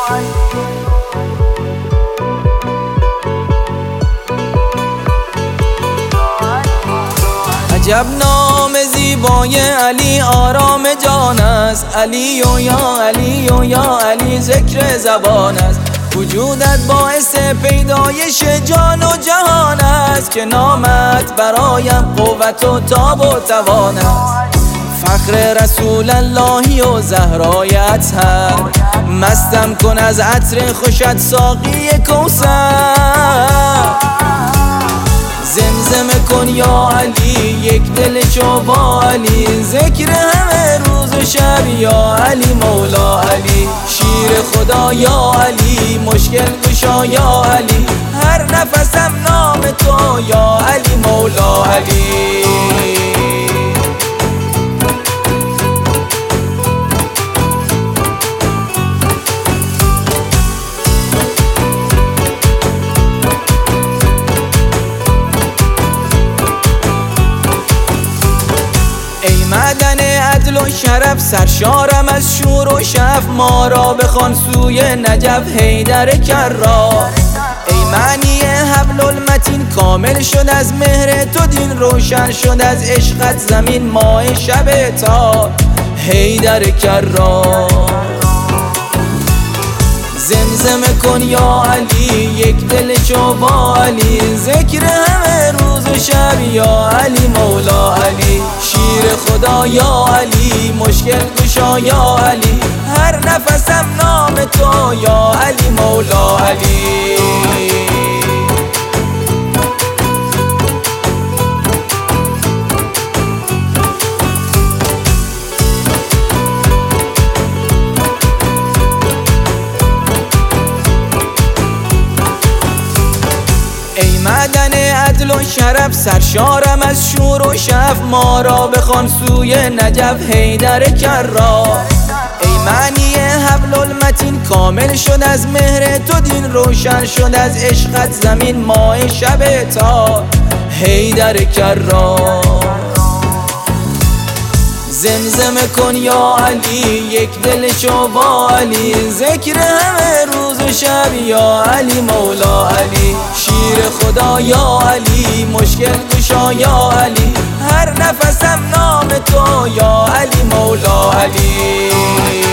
عجب نام زیبای علی آرام جان است. علی و یا علی و یا علی ذکر زبان است. وجودت باعث پیدایش جان و جهان است که نامت برایم قوت و تاب و توان است. فخر رسول اللهی و زهرایت هر مستم کن از عطر خوشت ساقی کوثر. زمزمه کن یا علی یک دل چو با علی ذکر همه روز و شب یا علی مولا علی شیر خدا یا علی مشکل گشا یا علی هر نفسم نام تو یا علی مولا علی. ای معدن عدل و شرف سرشارم از شور و شف ما را بخوان سوی نجف حیدر کرار. ای معنی حبل المتین کامل شد از مهر تو دین روشن شد از عشقت زمین ماه شب تار حیدر کرار. زمزمه کن یا علی یک دل چو با علی ذکر همه روز و شب یا علی مولا علی شیر خدا یا علی مشکل گشا یا علی هر نفسم نام تو یا علی مولا علی. ای معدن عدل و شرف سرشارم از شور و شف ما را بخوان سوی نجف حیدر کرار. ای معنی حبل المتین کامل شد از مهر تو دین روشن شد از عشقت زمین ماه شب تار حیدر کرار. زمزمه کن یا علی یک دل چو با علی ذکر همه روز و شب یا علی مولا علی شیر خدا یا علی مشکل گشا یا علی هر نفسم نام تو یا علی مولا علی.